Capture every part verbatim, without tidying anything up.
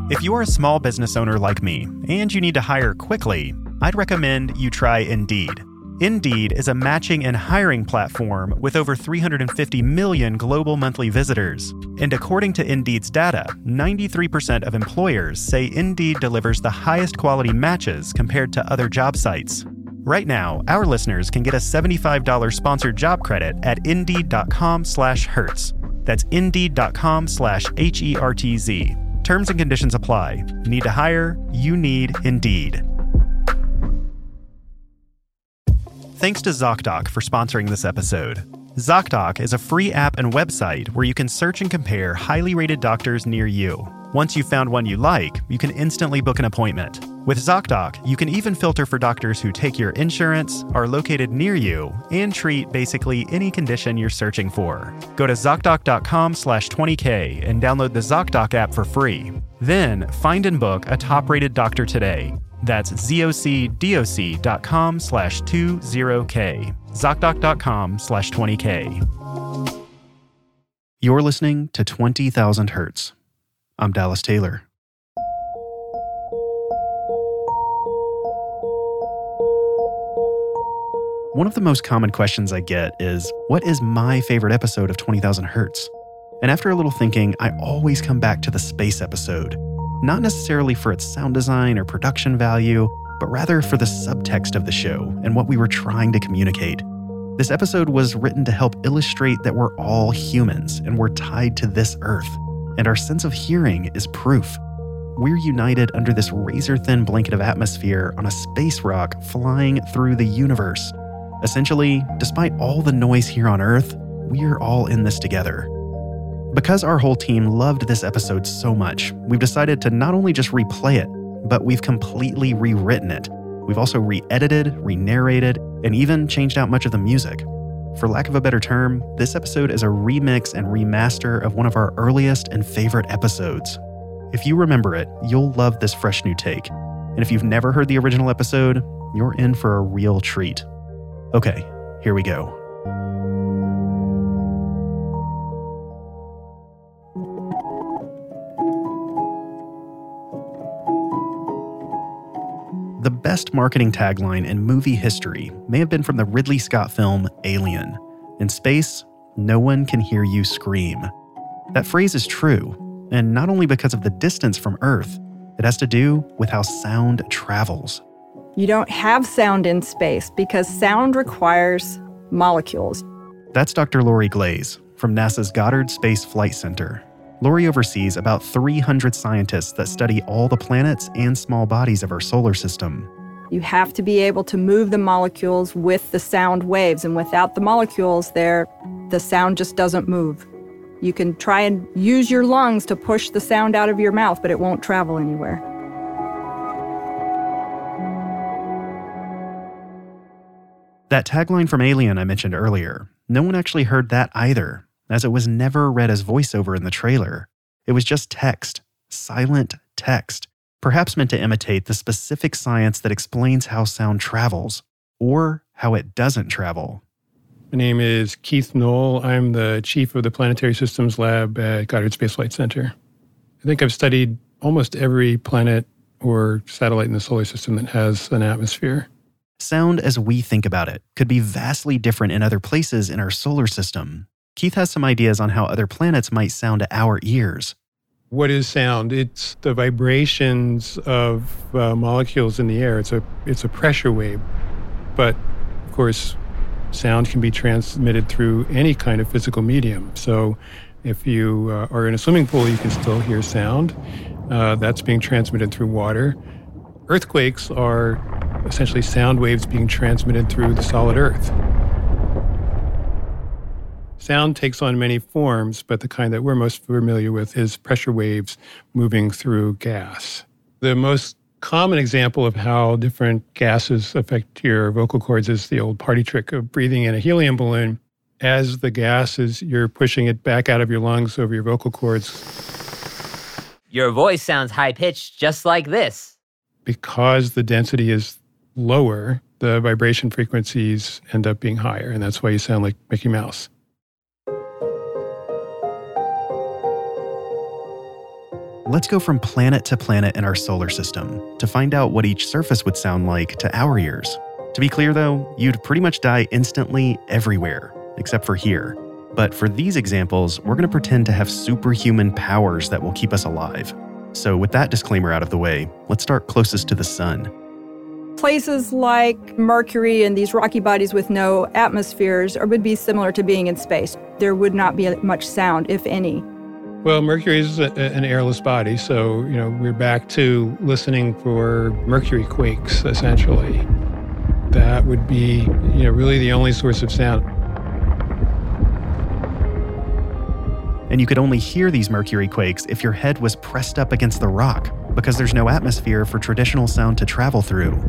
If you're a small business owner like me and you need to hire quickly, I'd recommend you try Indeed. Indeed is a matching and hiring platform with over three hundred fifty million global monthly visitors. And according to Indeed's data, ninety-three percent of employers say Indeed delivers the highest quality matches compared to other job sites. Right now, our listeners can get a seventy-five dollars sponsored job credit at Indeed.com slash Hertz. That's Indeed.com slash H E R T Z. Terms and conditions apply. Need to hire? You need Indeed. Thanks to ZocDoc for sponsoring this episode. ZocDoc is a free app and website where you can search and compare highly rated doctors near you. Once you've found one you like, you can instantly book an appointment. With ZocDoc, you can even filter for doctors who take your insurance, are located near you, and treat basically any condition you're searching for. Go to ZocDoc.com slash 20K and download the ZocDoc app for free. Then, find and book a top-rated doctor today. That's ZocDoc.com slash 20K. ZocDoc.com slash 20K. You're listening to twenty thousand Hertz. I'm Dallas Taylor. One of the most common questions I get is, what is my favorite episode of twenty thousand Hertz? And after a little thinking, I always come back to the space episode. Not necessarily for its sound design or production value, but rather for the subtext of the show and what we were trying to communicate. This episode was written to help illustrate that we're all humans and we're tied to this Earth, and our sense of hearing is proof. We're united under this razor-thin blanket of atmosphere on a space rock flying through the universe. Essentially, despite all the noise here on Earth, we're all in this together. Because our whole team loved this episode so much, we've decided to not only just replay it, but we've completely rewritten it. We've also re-edited, re-narrated, and even changed out much of the music. For lack of a better term, this episode is a remix and remaster of one of our earliest and favorite episodes. If you remember it, you'll love this fresh new take. And if you've never heard the original episode, you're in for a real treat. Okay, here we go. The best marketing tagline in movie history may have been from the Ridley Scott film Alien. In space, no one can hear you scream. That phrase is true, and not only because of the distance from Earth, it has to do with how sound travels. You don't have sound in space because sound requires molecules. That's Doctor Lori Glaze from NASA's Goddard Space Flight Center. Lori oversees about three hundred scientists that study all the planets and small bodies of our solar system. You have to be able to move the molecules with the sound waves, and without the molecules there, the sound just doesn't move. You can try and use your lungs to push the sound out of your mouth, but it won't travel anywhere. That tagline from Alien I mentioned earlier, no one actually heard that either, as it was never read as voiceover in the trailer. It was just text, silent text, perhaps meant to imitate the specific science that explains how sound travels, or how it doesn't travel. My name is Keith Knoll. I'm the chief of the Planetary Systems Lab at Goddard Space Flight Center. I think I've studied almost every planet or satellite in the solar system that has an atmosphere. Sound, as we think about it, could be vastly different in other places in our solar system. Keith has some ideas on how other planets might sound to our ears. What is sound? It's the vibrations of uh, molecules in the air. It's a it's a pressure wave. But, of course, sound can be transmitted through any kind of physical medium. So if you uh, are in a swimming pool, you can still hear sound. Uh, that's being transmitted through water. Earthquakes are essentially sound waves being transmitted through the solid Earth. Sound takes on many forms, but the kind that we're most familiar with is pressure waves moving through gas. The most common example of how different gases affect your vocal cords is the old party trick of breathing in a helium balloon. As the gas is, you're pushing it back out of your lungs over your vocal cords. Your voice sounds high-pitched just like this. Because the density is lower, the vibration frequencies end up being higher, and that's why you sound like Mickey Mouse. Let's go from planet to planet in our solar system to find out what each surface would sound like to our ears. To be clear though, you'd pretty much die instantly everywhere, except for here. But for these examples, we're going to pretend to have superhuman powers that will keep us alive. So with that disclaimer out of the way, let's start closest to the sun. Places like Mercury and these rocky bodies with no atmospheres would be similar to being in space. There would not be much sound, if any. Well, Mercury is a, an airless body, so, you know, we're back to listening for Mercury quakes, essentially. That would be, you know, really the only source of sound. And you could only hear these Mercury quakes if your head was pressed up against the rock, because there's no atmosphere for traditional sound to travel through.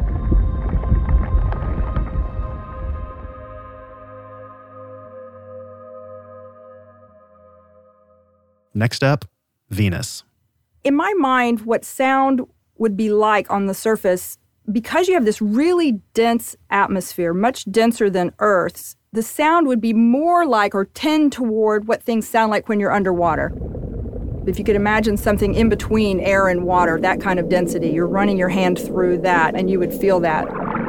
Next up, Venus. In my mind, what sound would be like on the surface, because you have this really dense atmosphere, much denser than Earth's, the sound would be more like or tend toward what things sound like when you're underwater. If you could imagine something in between air and water, that kind of density, you're running your hand through that and you would feel that.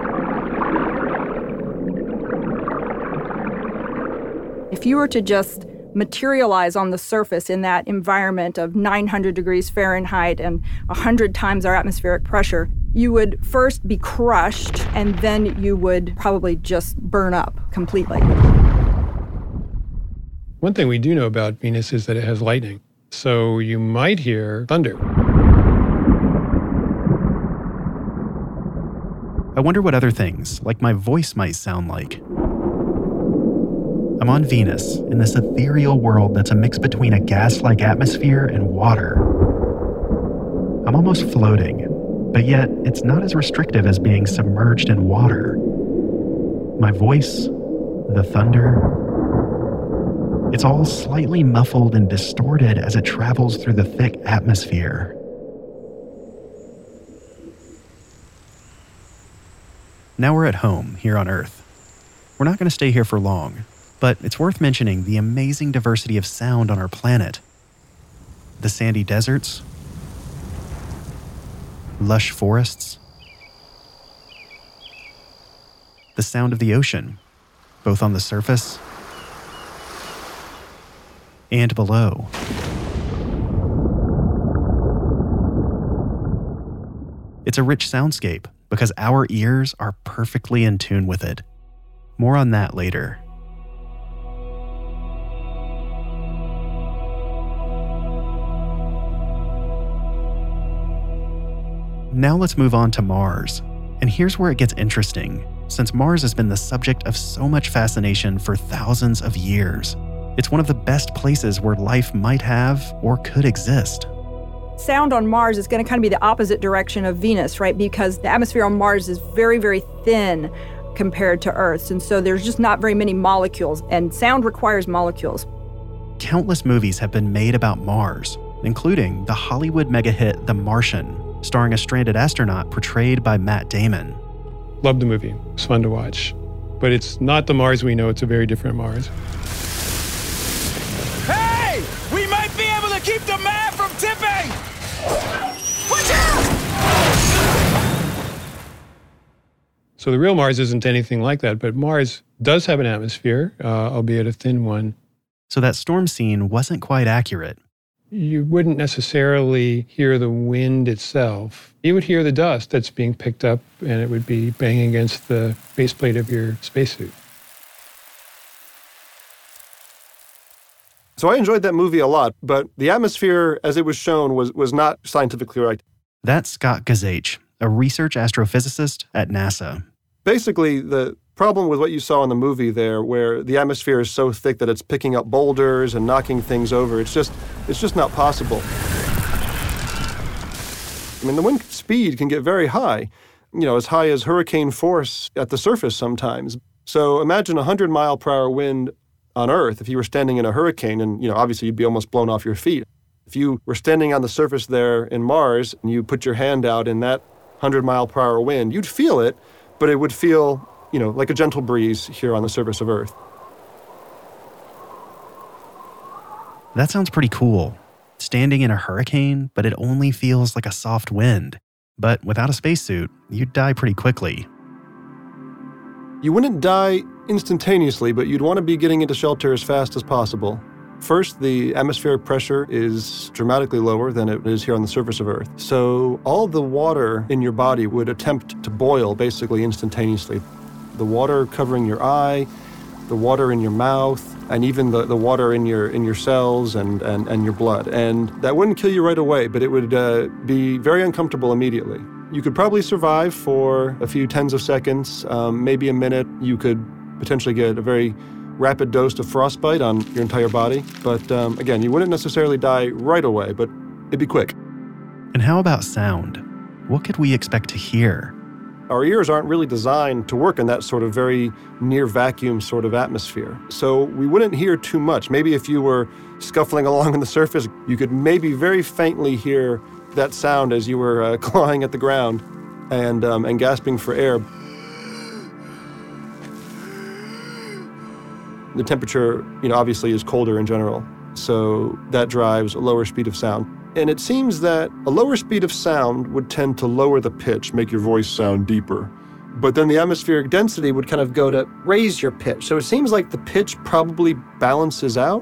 If you were to just materialize on the surface in that environment of nine hundred degrees Fahrenheit and one hundred times our atmospheric pressure, you would first be crushed and then you would probably just burn up completely. One thing we do know about Venus is that it has lightning. So you might hear thunder. I wonder what other things, like my voice, might sound like. I'm on Venus, in this ethereal world that's a mix between a gas-like atmosphere and water. I'm almost floating, but yet it's not as restrictive as being submerged in water. My voice, the thunder, it's all slightly muffled and distorted as it travels through the thick atmosphere. Now we're at home, here on Earth. We're not going to stay here for long, but it's worth mentioning the amazing diversity of sound on our planet. The sandy deserts, lush forests, the sound of the ocean, both on the surface and below. It's a rich soundscape because our ears are perfectly in tune with it. More on that later. Now let's move on to Mars. And here's where it gets interesting, since Mars has been the subject of so much fascination for thousands of years. It's one of the best places where life might have or could exist. Sound on Mars is going to kind of be the opposite direction of Venus, right? Because the atmosphere on Mars is very, very thin compared to Earth's. And so there's just not very many molecules, and sound requires molecules. Countless movies have been made about Mars, including the Hollywood mega hit The Martian, starring a stranded astronaut portrayed by Matt Damon. Love the movie. It's fun to watch. But it's not the Mars we know. It's a very different Mars. Hey! We might be able to keep the man from tipping! Watch out! So the real Mars isn't anything like that, but Mars does have an atmosphere, uh, albeit a thin one. So that storm scene wasn't quite accurate. You wouldn't necessarily hear the wind itself. You would hear the dust that's being picked up, and it would be banging against the faceplate of your spacesuit. So I enjoyed that movie a lot, but the atmosphere as it was shown was, was not scientifically right. That's Scott Gazach, a research astrophysicist at NASA. Basically, the problem with what you saw in the movie there, where the atmosphere is so thick that it's picking up boulders and knocking things over, it's just it's just not possible. I mean, the wind speed can get very high, you know, as high as hurricane force at the surface sometimes. So imagine a hundred mile per hour wind on Earth if you were standing in a hurricane, and, you know, obviously you'd be almost blown off your feet. If you were standing on the surface there in Mars and you put your hand out in that hundred mile per hour wind, you'd feel it, but it would feel, you know, like a gentle breeze here on the surface of Earth. That sounds pretty cool. standing in a hurricane, but it only feels like a soft wind. But without a spacesuit, you'd die pretty quickly. You wouldn't die instantaneously, but you'd want to be getting into shelter as fast as possible. First, the atmospheric pressure is dramatically lower than it is here on the surface of Earth. So all the water in your body would attempt to boil basically instantaneously. The water covering your eye, the water in your mouth, and even the, the water in your in your cells and, and, and your blood. And that wouldn't kill you right away, but it would uh, be very uncomfortable immediately. You could probably survive for a few tens of seconds, um, maybe a minute. You could potentially get a very rapid dose of frostbite on your entire body. But um, again, you wouldn't necessarily die right away, but it'd be quick. And how about sound? What could we expect to hear? Our ears aren't really designed to work in that sort of very near vacuum sort of atmosphere. So we wouldn't hear too much. Maybe if you were scuffling along on the surface, you could maybe very faintly hear that sound as you were uh, clawing at the ground and um, and gasping for air. The temperature, you know, obviously is colder in general, so that drives a lower speed of sound. And it seems that a lower speed of sound would tend to lower the pitch, make your voice sound deeper. But then the atmospheric density would kind of go to raise your pitch. So it seems like the pitch probably balances out.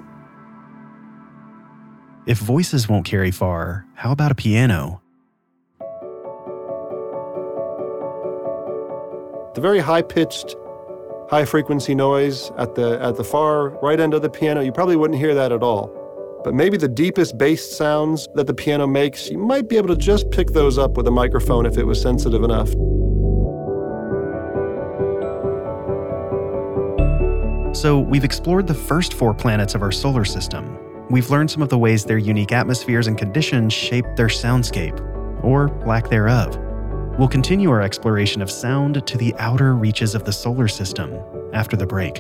If voices won't carry far, how about a piano? The very high-pitched, high-frequency noise at the at the far right end of the piano, you probably wouldn't hear that at all. But maybe the deepest bass sounds that the piano makes, you might be able to just pick those up with a microphone if it was sensitive enough. So we've explored the first four planets of our solar system. We've learned some of the ways their unique atmospheres and conditions shape their soundscape, or lack thereof. We'll continue our exploration of sound to the outer reaches of the solar system after the break.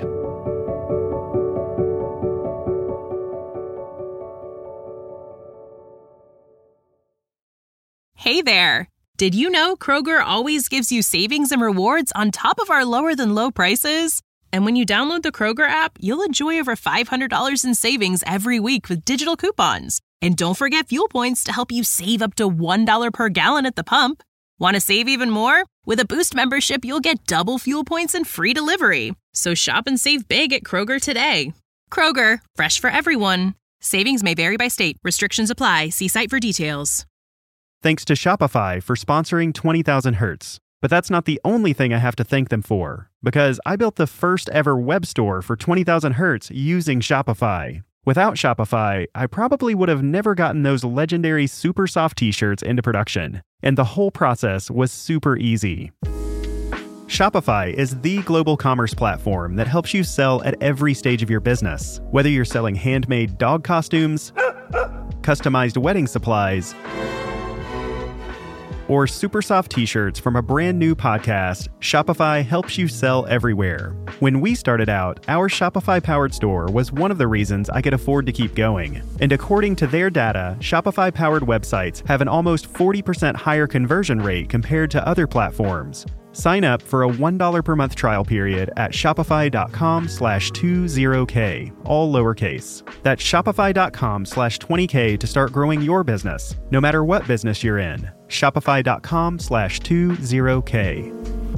Hey there! Did you know Kroger always gives you savings and rewards on top of our lower-than-low prices? And when you download the Kroger app, you'll enjoy over five hundred dollars in savings every week with digital coupons. And don't forget fuel points to help you save up to one dollar per gallon at the pump. Want to save even more? With a Boost membership, you'll get double fuel points and free delivery. So shop and save big at Kroger today. Kroger, fresh for everyone. Savings may vary by state. Restrictions apply. See site for details. Thanks to Shopify for sponsoring twenty thousand Hertz. But that's not the only thing I have to thank them for, because I built the first ever web store for twenty thousand Hertz using Shopify. Without Shopify, I probably would have never gotten those legendary super soft t-shirts into production, and the whole process was super easy. Shopify is the global commerce platform that helps you sell at every stage of your business, whether you're selling handmade dog costumes, customized wedding supplies, or super soft t-shirts from a brand new podcast. Shopify helps you sell everywhere. When we started out, our Shopify-powered store was one of the reasons I could afford to keep going. And according to their data, Shopify-powered websites have an almost forty percent higher conversion rate compared to other platforms. Sign up for a one dollar per month trial period at shopify.com slash 20k, all lowercase. That's shopify.com slash 20k to start growing your business, no matter what business you're in. Shopify.com slash 20k.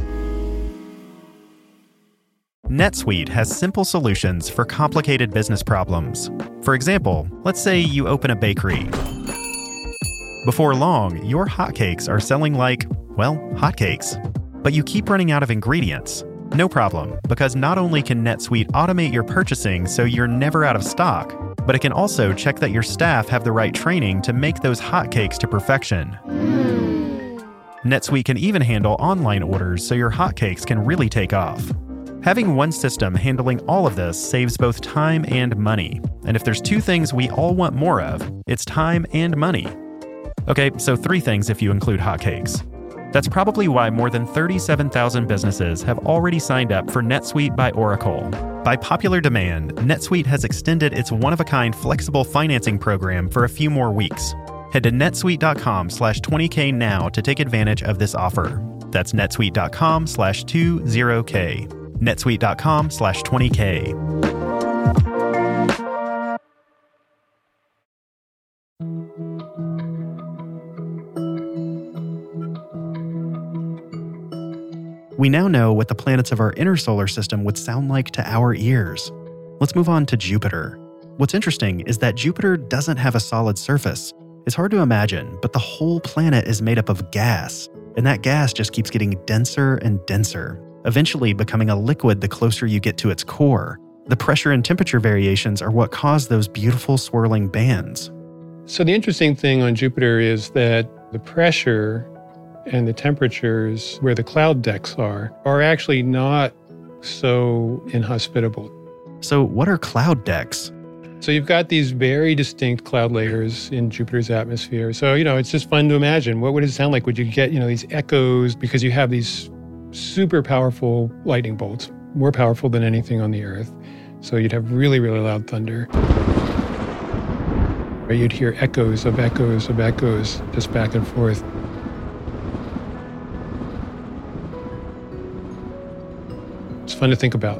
NetSuite has simple solutions for complicated business problems. For example, let's say you open a bakery. Before long, your hotcakes are selling like, well, hotcakes. But you keep running out of ingredients. No problem, because not only can NetSuite automate your purchasing so you're never out of stock, but it can also check that your staff have the right training to make those hotcakes to perfection. NetSuite can even handle online orders so your hotcakes can really take off. Having one system handling all of this saves both time and money. And if there's two things we all want more of, it's time and money. Okay, so three things if you include hotcakes. That's probably why more than thirty-seven thousand businesses have already signed up for NetSuite by Oracle. By popular demand, NetSuite has extended its one-of-a-kind flexible financing program for a few more weeks. Head to netsuite.com slash 20k now to take advantage of this offer. That's netsuite.com slash 20k. netsuite.com slash 20k. We now know what the planets of our inner solar system would sound like to our ears. Let's move on to Jupiter. What's interesting is that Jupiter doesn't have a solid surface. It's hard to imagine, but the whole planet is made up of gas, and that gas just keeps getting denser and denser, eventually becoming a liquid the closer you get to its core. The pressure and temperature variations are what cause those beautiful swirling bands. So the interesting thing on Jupiter is that the pressure and the temperatures where the cloud decks are, are actually not so inhospitable. So what are cloud decks? So you've got these very distinct cloud layers in Jupiter's atmosphere. So, you know, it's just fun to imagine. What would it sound like? Would you get, you know, these echoes because you have these super powerful lightning bolts, more powerful than anything on the Earth. So you'd have really, really loud thunder. Or you'd hear echoes of echoes of echoes just back and forth. It's fun to think about.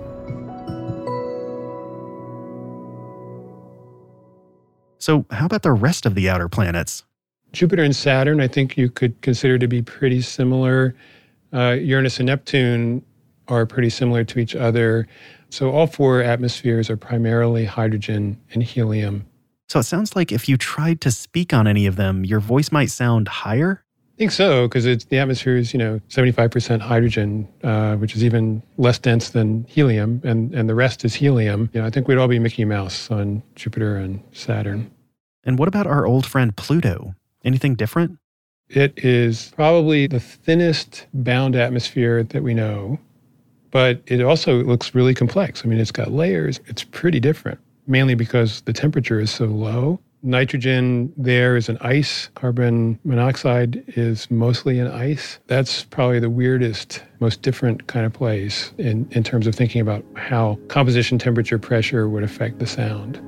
So how about the rest of the outer planets? Jupiter and Saturn, I think you could consider to be pretty similar. Uh, Uranus and Neptune are pretty similar to each other. So all four atmospheres are primarily hydrogen and helium. So it sounds like if you tried to speak on any of them, your voice might sound higher? I think so, because it's the atmosphere is, you know, seventy-five percent hydrogen, uh, which is even less dense than helium, and, and the rest is helium. You know, I think we'd all be Mickey Mouse on Jupiter and Saturn. And what about our old friend Pluto? Anything different? It is probably the thinnest bound atmosphere that we know, but it also looks really complex. I mean, it's got layers. It's pretty different, mainly because the temperature is so low. Nitrogen there is an ice. Carbon monoxide is mostly an ice. That's probably the weirdest, most different kind of place in, in terms of thinking about how composition, temperature, pressure would affect the sound.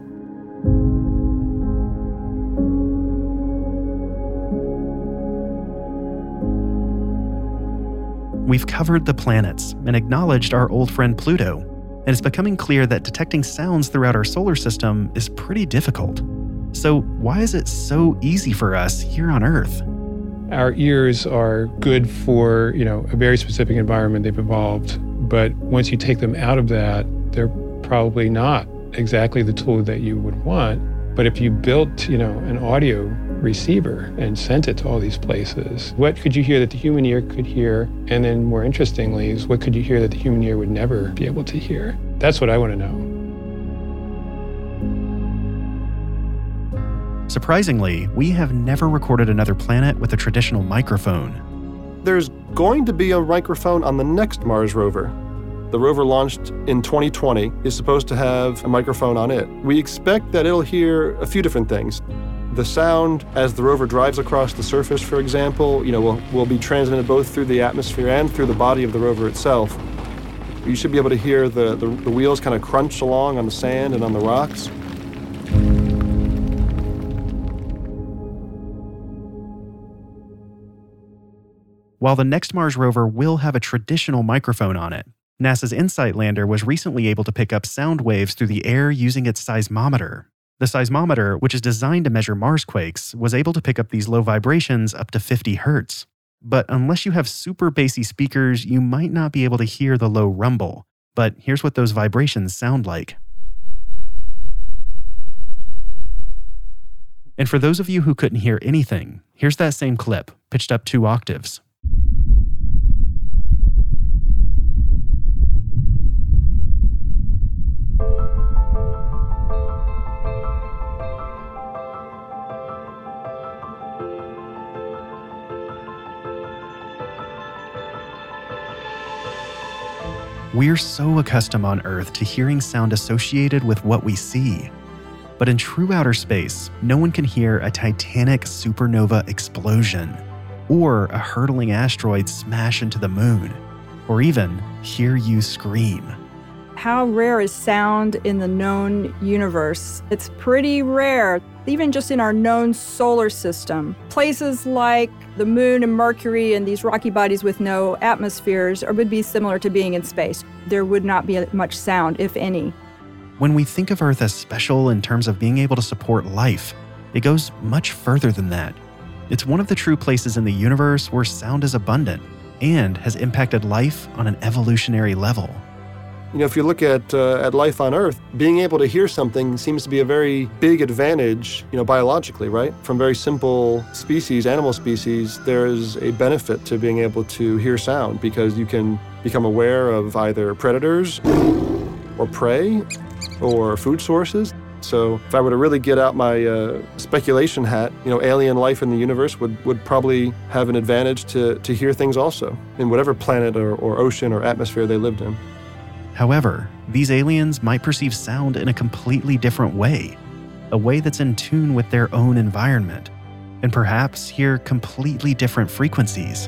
We've covered the planets and acknowledged our old friend Pluto, and it's becoming clear that detecting sounds throughout our solar system is pretty difficult. So why is it so easy for us here on Earth? Our ears are good for, you know, a very specific environment they've evolved, but once you take them out of that, they're probably not exactly the tool that you would want. But if you built, you know, an audio receiver and sent it to all these places, what could you hear that the human ear could hear? And then more interestingly is what could you hear that the human ear would never be able to hear? That's what I want to know. Surprisingly, we have never recorded another planet with a traditional microphone. There's going to be a microphone on the next Mars rover. The rover launched in twenty twenty is supposed to have a microphone on it. We expect that it'll hear a few different things. The sound as the rover drives across the surface, for example, you know, will, will be transmitted both through the atmosphere and through the body of the rover itself. You should be able to hear the, the, the wheels kind of crunch along on the sand and on the rocks. While the next Mars rover will have a traditional microphone on it, NASA's InSight lander was recently able to pick up sound waves through the air using its seismometer. The seismometer, which is designed to measure Marsquakes, was able to pick up these low vibrations up to fifty hertz. But unless you have super bassy speakers, you might not be able to hear the low rumble. But here's what those vibrations sound like. And for those of you who couldn't hear anything, here's that same clip, pitched up two octaves. We're so accustomed on Earth to hearing sound associated with what we see. But in true outer space, no one can hear a titanic supernova explosion, or a hurtling asteroid smash into the moon, or even hear you scream. How rare is sound in the known universe? It's pretty rare, even just in our known solar system. Places like the moon and Mercury and these rocky bodies with no atmospheres would be similar to being in space. There would not be much sound, if any. When we think of Earth as special in terms of being able to support life, it goes much further than that. It's one of the true places in the universe where sound is abundant. and has impacted life on an evolutionary level. You know, if you look at uh, at life on Earth, being able to hear something seems to be a very big advantage, you know, biologically, right? From very simple species, animal species, there is a benefit to being able to hear sound because you can become aware of either predators or prey or food sources. So if I were to really get out my uh, speculation hat, you know, alien life in the universe would, would probably have an advantage to, to hear things also in whatever planet or, or ocean or atmosphere they lived in. However, these aliens might perceive sound in a completely different way, a way that's in tune with their own environment, and perhaps hear completely different frequencies.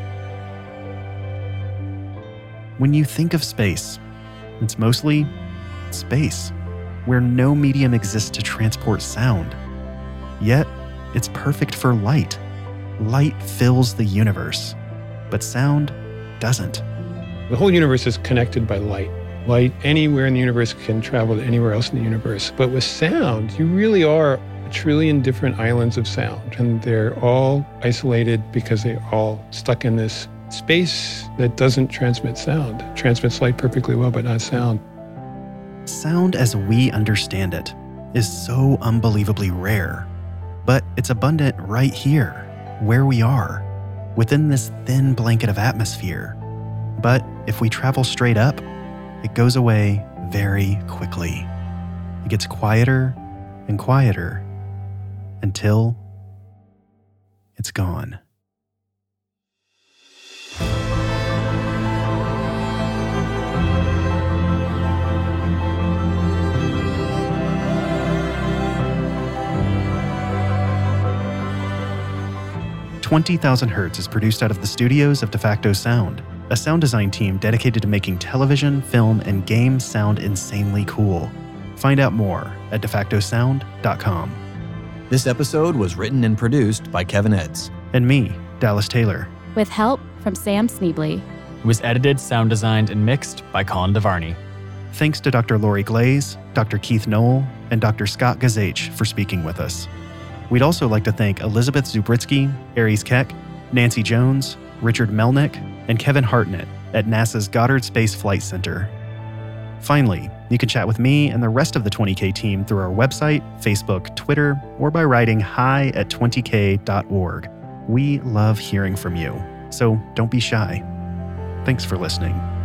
When you think of space, it's mostly space, where no medium exists to transport sound. Yet, it's perfect for light. Light fills the universe, but sound doesn't. The whole universe is connected by light. Light anywhere in the universe can travel to anywhere else in the universe. But with sound, you really are a trillion different islands of sound, and they're all isolated because they're all stuck in this space that doesn't transmit sound. It transmits light perfectly well, but not sound. Sound as we understand it is so unbelievably rare, but it's abundant right here, where we are, within this thin blanket of atmosphere. But if we travel straight up, it goes away very quickly. It gets quieter and quieter until it's gone. twenty thousand Hertz is produced out of the studios of DeFacto Sound, a sound design team dedicated to making television, film, and game sound insanely cool. Find out more at de facto sound dot com. This episode was written and produced by Kevin Edds. And me, Dallas Taylor. With help from Sam Sneebly. It was edited, sound designed, and mixed by Colin DeVarney. Thanks to Doctor Lori Glaze, Doctor Keith Knoll, and Doctor Scott Gazach for speaking with us. We'd also like to thank Elizabeth Zubritsky, Aries Keck, Nancy Jones, Richard Melnick, and Kevin Hartnett at NASA's Goddard Space Flight Center. Finally, you can chat with me and the rest of the twenty K team through our website, Facebook, Twitter, or by writing hi at twenty k dot org. We love hearing from you, so don't be shy. Thanks for listening.